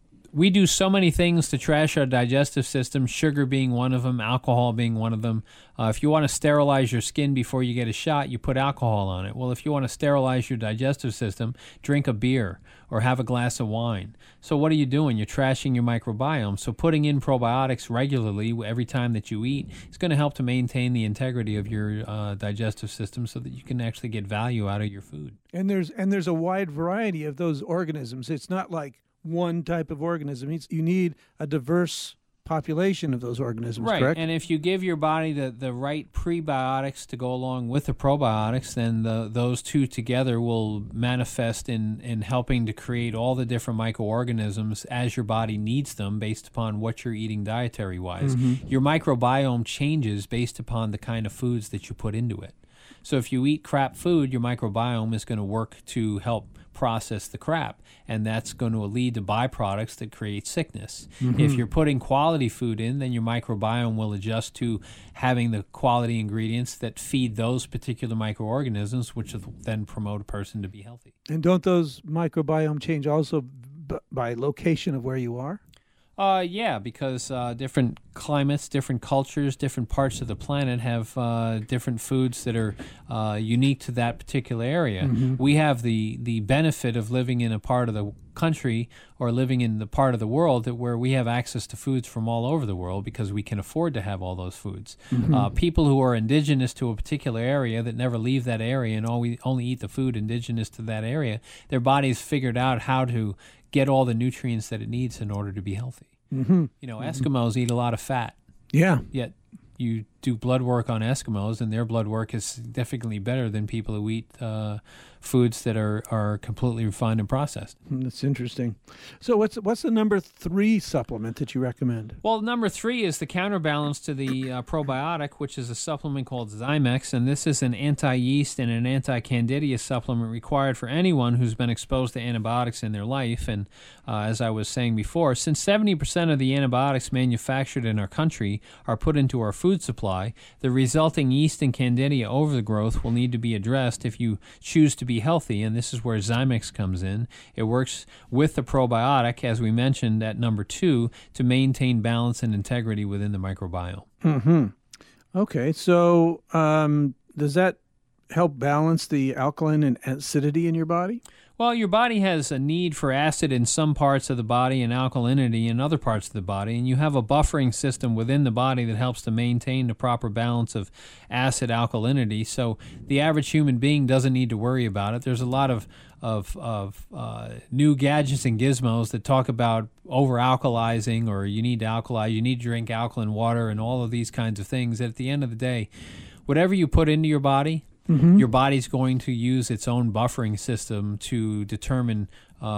we do so many things to trash our digestive system, sugar being one of them, alcohol being one of them. Uh, if you want to sterilize your skin before you get a shot, you put alcohol on it. Well, if you want to sterilize your digestive system, drink a beer or have a glass of wine. So what are you doing? You're trashing your microbiome. So putting in probiotics regularly every time that you eat is going to help to maintain the integrity of your uh, digestive system so that you can actually get value out of your food. And there's and there's a wide variety of those organisms. It's not like one type of organism. It's, you need a diverse population of those organisms, right. correct? And if you give your body the, the right prebiotics to go along with the probiotics, then the, those two together will manifest in, in helping to create all the different microorganisms as your body needs them based upon what you're eating dietary-wise. Mm-hmm. Your microbiome changes based upon the kind of foods that you put into it. So if you eat crap food, your microbiome is going to work to help process the crap, and that's going to lead to byproducts that create sickness. Mm-hmm. If you're putting quality food in, then your microbiome will adjust to having the quality ingredients that feed those particular microorganisms, which will then promote a person to be healthy. And don't those microbiome change also b- by location of where you are? Uh, yeah, because uh, different climates, different cultures, different parts of the planet have uh, different foods that are uh, unique to that particular area. Mm-hmm. We have the, the benefit of living in a part of the country or living in the part of the world that where we have access to foods from all over the world because we can afford to have all those foods. Mm-hmm. Uh, people who are indigenous to a particular area that never leave that area and only, only eat the food indigenous to that area, their bodies figured out how to get all the nutrients that it needs in order to be healthy. Mm-hmm. You know, Eskimos mm-hmm. eat a lot of fat. Yeah. Yet you do blood work on Eskimos, and their blood work is significantly better than people who eat uh, foods that are, are completely refined and processed. That's interesting. So what's what's the number three supplement that you recommend? Well, number three is the counterbalance to the uh, probiotic, which is a supplement called Zymex, and this is an anti-yeast and an anti-candida supplement required for anyone who's been exposed to antibiotics in their life. And uh, as I was saying before, since seventy percent of the antibiotics manufactured in our country are put into our food supply, the resulting yeast and candida overgrowth will need to be addressed if you choose to be healthy, and this is where Zymex comes in. It works with the probiotic, as we mentioned at number two, to maintain balance and integrity within the microbiome. Mm-hmm. Okay, so um, does that help balance the alkaline and acidity in your body? Well, your body has a need for acid in some parts of the body and alkalinity in other parts of the body, and you have a buffering system within the body that helps to maintain the proper balance of acid alkalinity. So the average human being doesn't need to worry about it. There's a lot of of, of uh, new gadgets and gizmos that talk about over-alkalizing, or you need to alkalize, you need to drink alkaline water, and all of these kinds of things. At the end of the day, whatever you put into your body, mm-hmm. your body's going to use its own buffering system to determine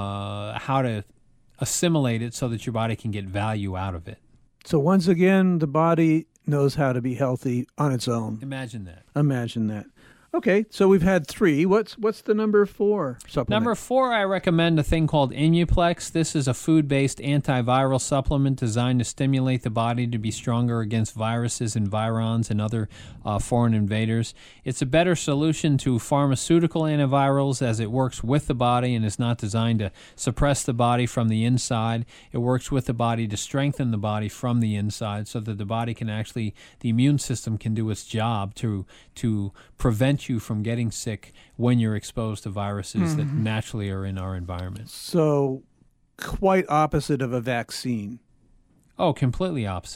uh, how to assimilate it so that your body can get value out of it. So once again, the body knows how to be healthy on its own. Imagine that. Imagine that. Okay, so we've had three. What's what's the number four supplement? Number four, I recommend a thing called Imuplex. This is a food-based antiviral supplement designed to stimulate the body to be stronger against viruses and virons and other uh, foreign invaders. It's a better solution to pharmaceutical antivirals as it works with the body and is not designed to suppress the body from the inside. It works with the body to strengthen the body from the inside so that the body can actually, the immune system can do its job to to prevent you from getting sick when you're exposed to viruses mm-hmm. that naturally are in our environment. So quite opposite of a vaccine. Oh, completely opposite.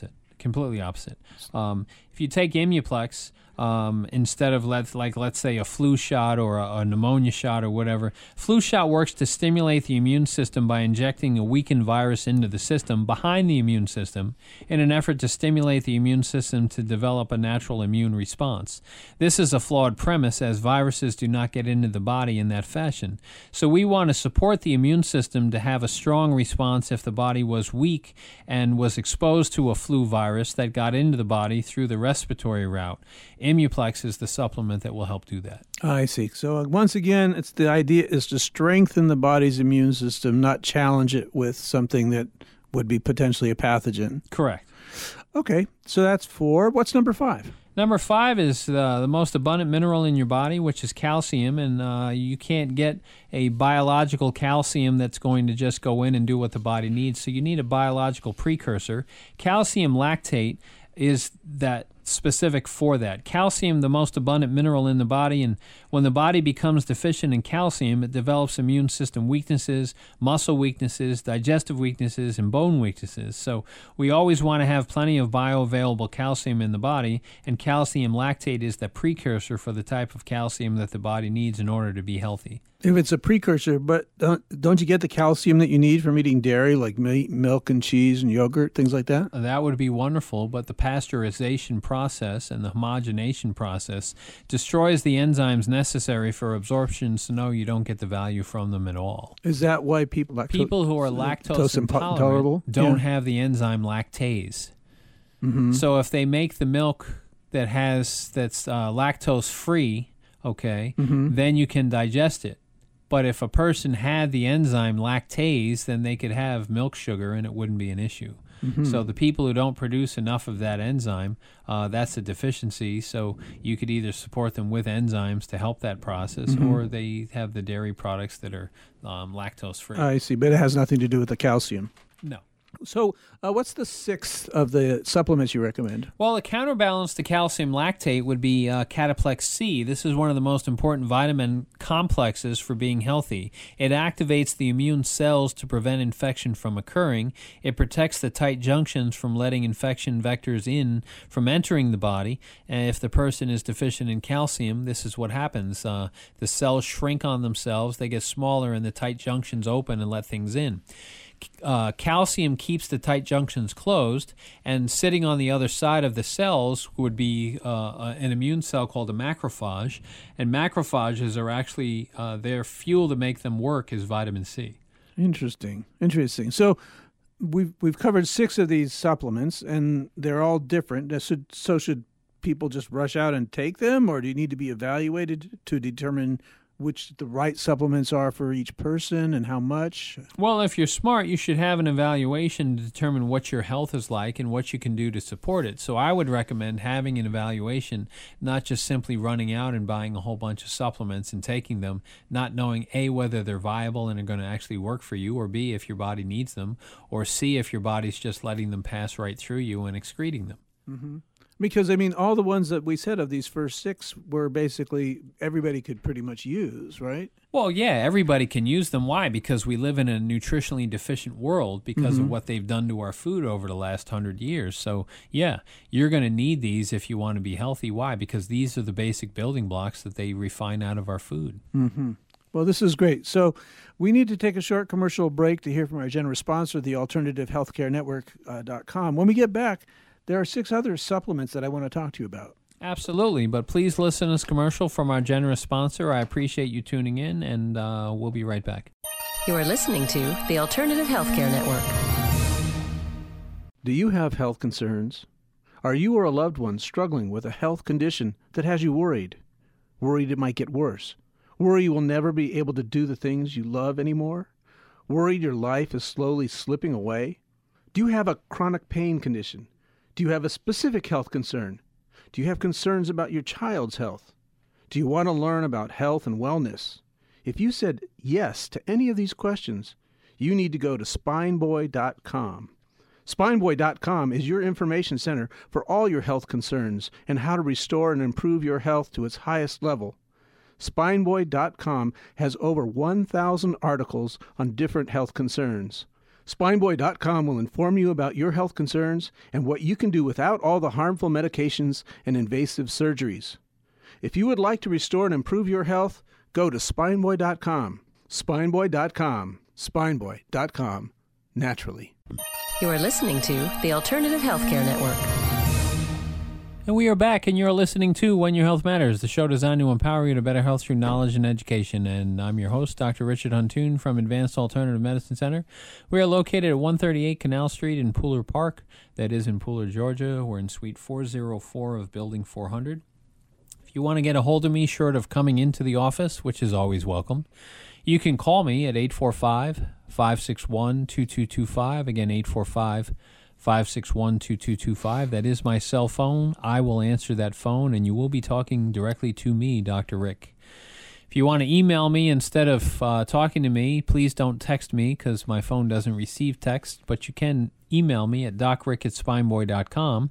completely opposite. Um, if you take Imuplex, um, instead of, let's, like, let's say a flu shot or a, a pneumonia shot or whatever, flu shot works to stimulate the immune system by injecting a weakened virus into the system behind the immune system in an effort to stimulate the immune system to develop a natural immune response. This is a flawed premise, as viruses do not get into the body in that fashion. So we want to support the immune system to have a strong response if the body was weak and was exposed to a flu virus that got into the body through the respiratory route. Imuplex is the supplement that will help do that. I see. So uh, once again, it's the idea is to strengthen the body's immune system, not challenge it with something that would be potentially a pathogen. Correct. Okay, so that's four. What's number five? Number five is uh, the most abundant mineral in your body, which is calcium, and uh, you can't get a biological calcium that's going to just go in and do what the body needs, so you need a biological precursor. Calcium lactate is that specific for that. Calcium, the most abundant mineral in the body, and when the body becomes deficient in calcium, it develops immune system weaknesses, muscle weaknesses, digestive weaknesses, and bone weaknesses. So we always want to have plenty of bioavailable calcium in the body, and calcium lactate is the precursor for the type of calcium that the body needs in order to be healthy. If it's a precursor, but don't, don't you get the calcium that you need from eating dairy, like meat, milk and cheese and yogurt, things like that? That would be wonderful, but the pasteurization process and the homogenation process destroys the enzymes necessary for absorption, so no, you don't get the value from them at all. Is that why people... Lacto- people who are lactose intolerant intolerable? don't yeah. have the enzyme lactase. Mm-hmm. So if they make the milk that has that's uh, lactose-free, okay, mm-hmm. then you can digest it. But if a person had the enzyme lactase, then they could have milk sugar and it wouldn't be an issue. Mm-hmm. So the people who don't produce enough of that enzyme, uh, that's a deficiency. So you could either support them with enzymes to help that process, mm-hmm. or they have the dairy products that are um, lactose-free. I see, but it has nothing to do with the calcium. No. So uh, what's the sixth of the supplements you recommend? Well, a counterbalance to calcium lactate would be uh, Cataplex C. This is one of the most important vitamin complexes for being healthy. It activates the immune cells to prevent infection from occurring. It protects the tight junctions from letting infection vectors in from entering the body. And if the person is deficient in calcium, this is what happens. Uh, the cells shrink on themselves, they get smaller, and the tight junctions open and let things in. Uh, calcium keeps the tight junctions closed, and sitting on the other side of the cells would be uh, an immune cell called a macrophage, and macrophages are actually, uh, their fuel to make them work is vitamin C. Interesting, interesting. So we've, we've covered six of these supplements, and they're all different. So, so should people just rush out and take them, or do you need to be evaluated to determine which the right supplements are for each person and how much? Well, if you're smart, you should have an evaluation to determine what your health is like and what you can do to support it. So I would recommend having an evaluation, not just simply running out and buying a whole bunch of supplements and taking them, not knowing A, whether they're viable and are going to actually work for you, or B, if your body needs them, or C, if your body's just letting them pass right through you and excreting them. Mm-hmm. Because, I mean, all the ones that we said of these first six were basically everybody could pretty much use, right? Well, yeah, everybody can use them. Why? Because we live in a nutritionally deficient world because mm-hmm. of what they've done to our food over the last hundred years. So, yeah, you're going to need these if you want to be healthy. Why? Because these are the basic building blocks that they refine out of our food. Mm-hmm. Well, this is great. So we need to take a short commercial break to hear from our generous sponsor, the alternative healthcare network dot com. When we get back, there are six other supplements that I want to talk to you about. Absolutely, but please listen to this commercial from our generous sponsor. I appreciate you tuning in, and uh, we'll be right back. You are listening to the Alternative Healthcare Network. Do you have health concerns? Are you or a loved one struggling with a health condition that has you worried? Worried it might get worse? Worry you will never be able to do the things you love anymore? Worried your life is slowly slipping away? Do you have a chronic pain condition? Do you have a specific health concern? Do you have concerns about your child's health? Do you want to learn about health and wellness? If you said yes to any of these questions, you need to go to spine boy dot com. spine boy dot com is your information center for all your health concerns and how to restore and improve your health to its highest level. spine boy dot com has over one thousand articles on different health concerns. Spineboy dot com will inform you about your health concerns and what you can do without all the harmful medications and invasive surgeries. If you would like to restore and improve your health, go to Spineboy dot com. Spineboy dot com. Spineboy dot com. Naturally. You are listening to the Alternative Healthcare Network. And we are back, and you're listening to When Your Health Matters, the show designed to empower you to better health through knowledge and education. And I'm your host, Doctor Richard Huntoon from Advanced Alternative Medicine Center. We are located at one thirty-eight Canal Street in Pooler Park. That is in Pooler, Georgia. We're in Suite four oh four of Building four hundred. If you want to get a hold of me short of coming into the office, which is always welcome, you can call me at eight four five, five six one, two two two five. Again, eight four five, five six one, two two two five. That is my cell phone. I will answer that phone, and you will be talking directly to me, Doctor Rick. If you want to email me instead of uh, talking to me, please don't text me because my phone doesn't receive text, but you can email me at doc rick at spineboy dot com.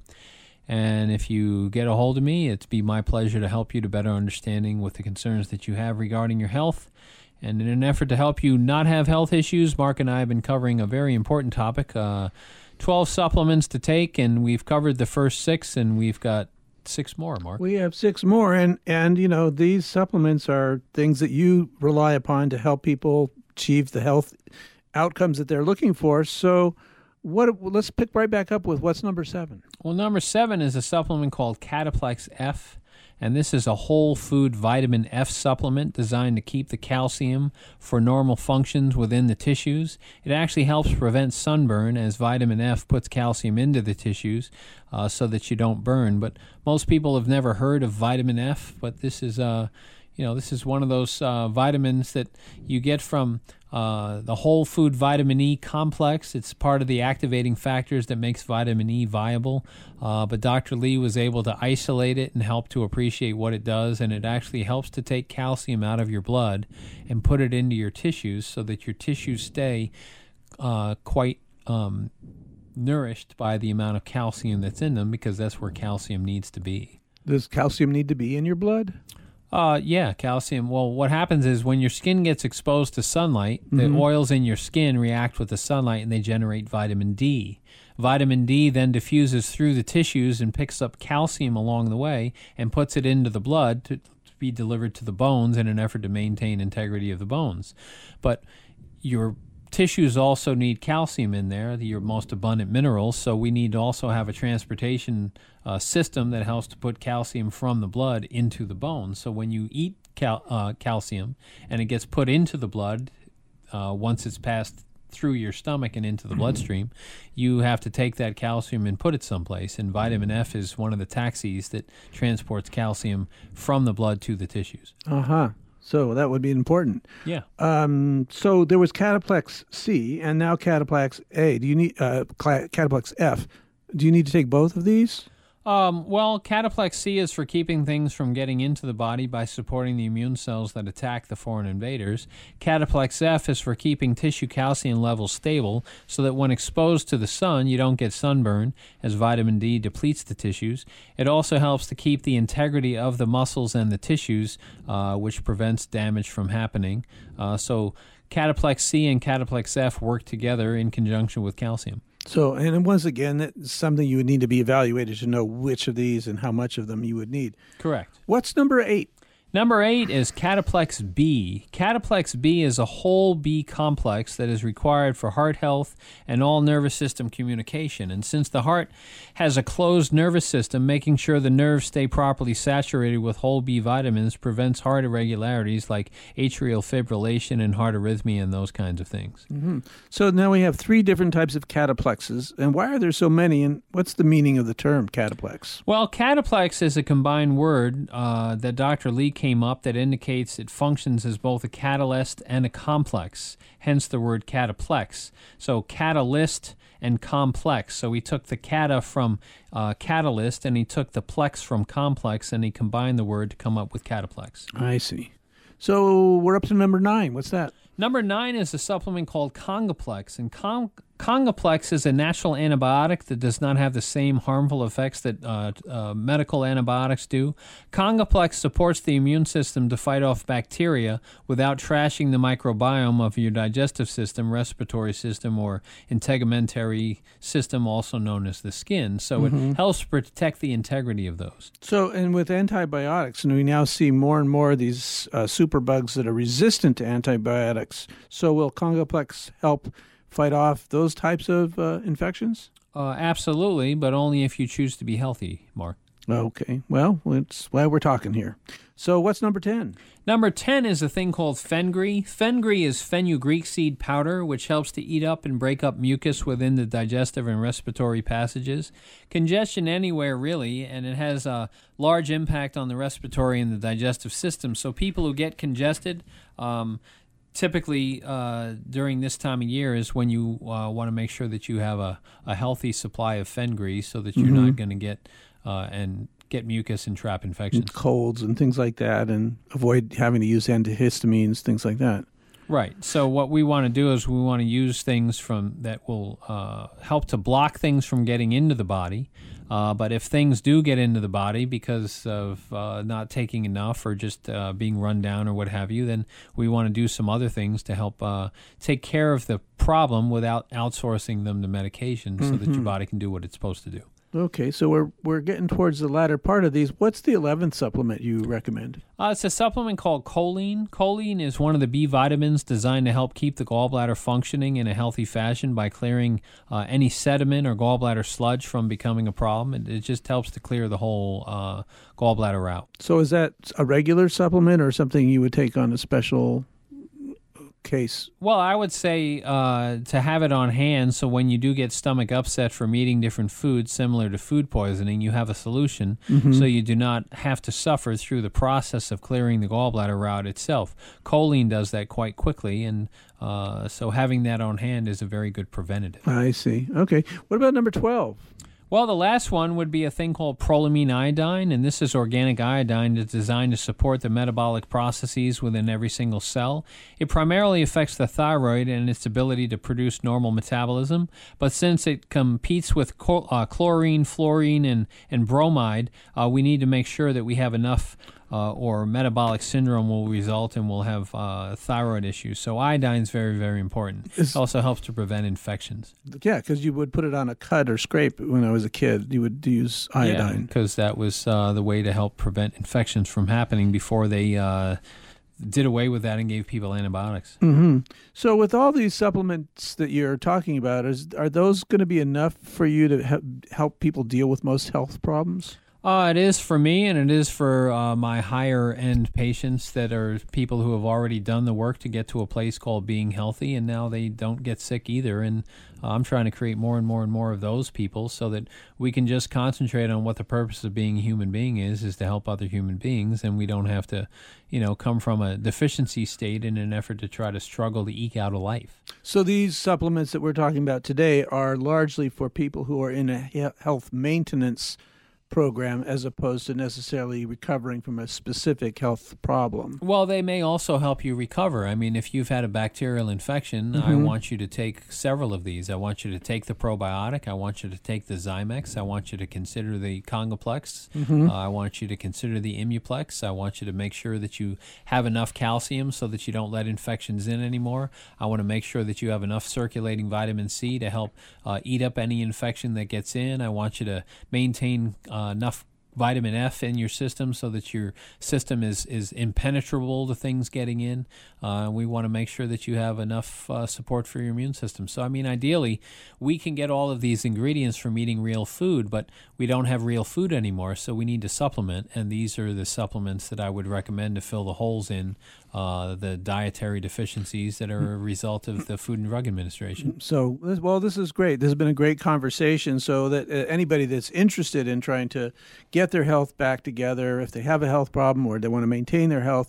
And if you get a hold of me, it'd be my pleasure to help you to better understanding with the concerns that you have regarding your health. And in an effort to help you not have health issues, Mark and I have been covering a very important topic, uh, twelve supplements to take, and we've covered the first six, and we've got six more, Mark. We have six more, and, and you know, these supplements are things that you rely upon to help people achieve the health outcomes that they're looking for. So what? Let's pick right back up with what's number seven. Well, number seven is a supplement called Cataplex F. And this is a whole food vitamin F supplement designed to keep the calcium for normal functions within the tissues. It actually helps prevent sunburn as vitamin F puts calcium into the tissues uh, so that you don't burn. But most people have never heard of vitamin F, but this is uh, you know, this is one of those uh, vitamins that you get from uh, the whole food vitamin E complex. It's part of the activating factors that makes vitamin E viable. Uh, but Doctor Lee was able to isolate it and help to appreciate what it does, and it actually helps to take calcium out of your blood and put it into your tissues so that your tissues stay uh, quite um, nourished by the amount of calcium that's in them, because that's where calcium needs to be. Does calcium need to be in your blood? Uh, yeah, calcium. Well, what happens is when your skin gets exposed to sunlight, mm-hmm. the oils in your skin react with the sunlight and they generate vitamin D. Vitamin D then diffuses through the tissues and picks up calcium along the way and puts it into the blood to, to be delivered to the bones in an effort to maintain integrity of the bones. But your tissues also need calcium in there, your most abundant minerals, so we need to also have a transportation uh, system that helps to put calcium from the blood into the bones. So when you eat cal- uh, calcium and it gets put into the blood, uh, once it's passed through your stomach and into the bloodstream, you have to take that calcium and put it someplace. And vitamin F is one of the taxis that transports calcium from the blood to the tissues. Uh-huh. So that would be important. Yeah. Um, so there was Cataplex C and now Cataplex A. Do you need uh, Cataplex F? Do you need to take both of these? Um, well, Cataplex C is for keeping things from getting into the body by supporting the immune cells that attack the foreign invaders. Cataplex F is for keeping tissue calcium levels stable so that when exposed to the sun, you don't get sunburn, as vitamin D depletes the tissues. It also helps to keep the integrity of the muscles and the tissues, uh, which prevents damage from happening. Uh, so Cataplex C and Cataplex F work together in conjunction with calcium. So, and once again, that's something you would need to be evaluated to know which of these and how much of them you would need. Correct. What's number eight? Number eight is Cataplex B. Cataplex B is a whole B complex that is required for heart health and all nervous system communication. And since the heart has a closed nervous system, making sure the nerves stay properly saturated with whole B vitamins prevents heart irregularities like atrial fibrillation and heart arrhythmia and those kinds of things. Mm-hmm. So now we have three different types of cataplexes. And why are there so many? And what's the meaning of the term cataplex? Well, cataplex is a combined word uh, that Doctor Lee came up that indicates it functions as both a catalyst and a complex, hence the word cataplex. So catalyst and complex. So he took the cata from uh, catalyst and he took the plex from complex and he combined the word to come up with cataplex. I see. So we're up to number nine. What's that? Number nine is a supplement called Congaplex, and Cong- Congaplex is a natural antibiotic that does not have the same harmful effects that uh, uh, medical antibiotics do. Congaplex supports the immune system to fight off bacteria without trashing the microbiome of your digestive system, respiratory system, or integumentary system, also known as the skin. So mm-hmm. it helps protect the integrity of those. So, and with antibiotics, and we now see more and more of these uh, superbugs that are resistant to antibiotics. So will Congaplex help fight off those types of uh, infections? Uh, absolutely, but only if you choose to be healthy, Mark. Okay. Well, that's why we're talking here. So what's number ten? Number ten is a thing called Fengri. Fengri is fenugreek seed powder, which helps to eat up and break up mucus within the digestive and respiratory passages. Congestion anywhere, really, and it has a large impact on the respiratory and the digestive system. So people who get congested, um, typically uh, during this time of year is when you uh, want to make sure that you have a, a healthy supply of Fengri so that you're mm-hmm. not going to get uh, and get mucus and trap infections. And colds and things like that, and avoid having to use antihistamines, things like that. Right. So what we want to do is we want to use things from that will uh, help to block things from getting into the body. Uh, but if things do get into the body because of uh, not taking enough or just uh, being run down or what have you, then we want to do some other things to help uh, take care of the problem without outsourcing them to medication mm-hmm. so that your body can do what it's supposed to do. Okay, so we're we're getting towards the latter part of these. What's the eleventh supplement you recommend? Uh, it's a supplement called choline. Choline is one of the B vitamins designed to help keep the gallbladder functioning in a healthy fashion by clearing uh, any sediment or gallbladder sludge from becoming a problem. It, it just helps to clear the whole uh, gallbladder out. So is that a regular supplement or something you would take on a special case? Well, I would say uh, to have it on hand so when you do get stomach upset from eating different foods similar to food poisoning, you have a solution mm-hmm. so you do not have to suffer through the process of clearing the gallbladder route itself. Choline does that quite quickly, and uh, so having that on hand is a very good preventative. I see. Okay. What about number twelve? Well, the last one would be a thing called prolamine iodine, and this is organic iodine that's designed to support the metabolic processes within every single cell. It primarily affects the thyroid and its ability to produce normal metabolism, but since it competes with co- uh, chlorine, fluorine, and, and bromide, uh, we need to make sure that we have enough Uh, or metabolic syndrome will result and we'll have uh, thyroid issues. So iodine is very, very important. It's, it also helps to prevent infections. Yeah, because you would put it on a cut or scrape when I was a kid. You would use iodine. Yeah, because that was uh, the way to help prevent infections from happening before they uh, did away with that and gave people antibiotics. Mm-hmm. So with all these supplements that you're talking about, is are those going to be enough for you to he- help people deal with most health problems? Uh, it is for me, and it is for uh, my higher-end patients that are people who have already done the work to get to a place called being healthy, and now they don't get sick either. And uh, I'm trying to create more and more and more of those people so that we can just concentrate on what the purpose of being a human being is, is to help other human beings, and we don't have to, you know, come from a deficiency state in an effort to try to struggle to eke out a life. So these supplements that we're talking about today are largely for people who are in a health maintenance program as opposed to necessarily recovering from a specific health problem. Well, they may also help you recover. I mean, if you've had a bacterial infection, mm-hmm. I want you to take several of these. I want you to take the probiotic. I want you to take the Zymex. I want you to consider the Congaplex. Mm-hmm. Uh, I want you to consider the Immuplex. I want you to make sure that you have enough calcium so that you don't let infections in anymore. I want to make sure that you have enough circulating vitamin C to help uh, eat up any infection that gets in. I want you to maintain uh, Uh, enough vitamin F in your system so that your system is, is impenetrable to things getting in. Uh, we want to make sure that you have enough uh, support for your immune system. So, I mean, ideally, we can get all of these ingredients from eating real food, but we don't have real food anymore, so we need to supplement, and these are the supplements that I would recommend to fill the holes in uh, the dietary deficiencies that are a result of the Food and Drug Administration. So, well, this is great. This has been a great conversation, so that uh, anybody that's interested in trying to get their health back together, if they have a health problem or they want to maintain their health,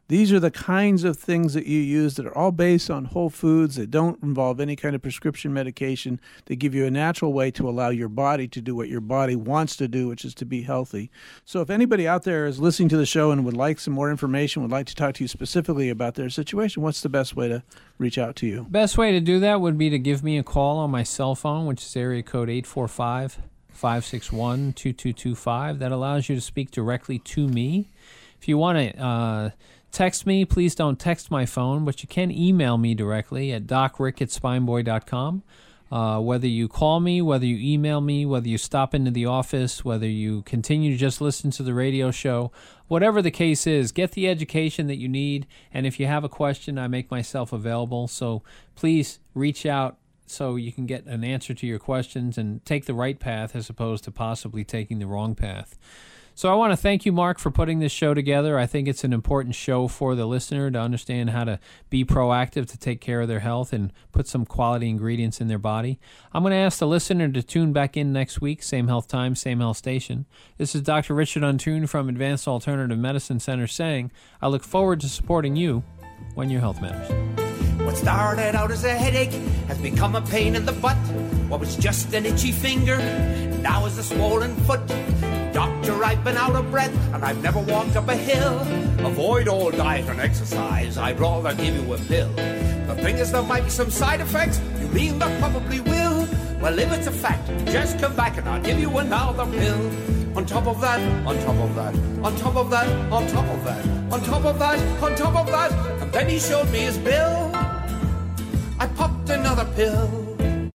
These are the kinds of things that you use that are all based on whole foods, that don't involve any kind of prescription medication. They give you a natural way to allow your body to do what your body wants to do, which is to be healthy. So if anybody out there is listening to the show and would like some more information, would like to talk to you specifically about their situation, what's the best way to reach out to you? Best way to do that would be to give me a call on my cell phone, which is area code eight four five, five six one, two two two five. That allows you to speak directly to me. If you want to uh, text me, please don't text my phone, but you can email me directly at docrick at spineboy dot com. Uh, whether you call me, whether you email me, whether you stop into the office, whether you continue to just listen to the radio show, whatever the case is, get the education that you need. And if you have a question, I make myself available. So please reach out so you can get an answer to your questions and take the right path as opposed to possibly taking the wrong path. So I want to thank you, Mark, for putting this show together. I think it's an important show for the listener to understand how to be proactive to take care of their health and put some quality ingredients in their body. I'm going to ask the listener to tune back in next week, same health time, same health station. This is Doctor Richard Huntoon from Advanced Alternative Medicine Center saying, I look forward to supporting you when your health matters. What started out as a headache has become a pain in the butt. What was just an itchy finger now is a swollen foot. Doctor, I've been out of breath and I've never walked up a hill. Avoid all diet and exercise, I'd rather give you a pill. The thing is, there might be some side effects, you mean there probably will. Well, if it's a fact, just come back and I'll give you another pill. On top of that, on top of that, on top of that, on top of that, on top of that, on top of that, and then he showed me his bill. I popped another pill.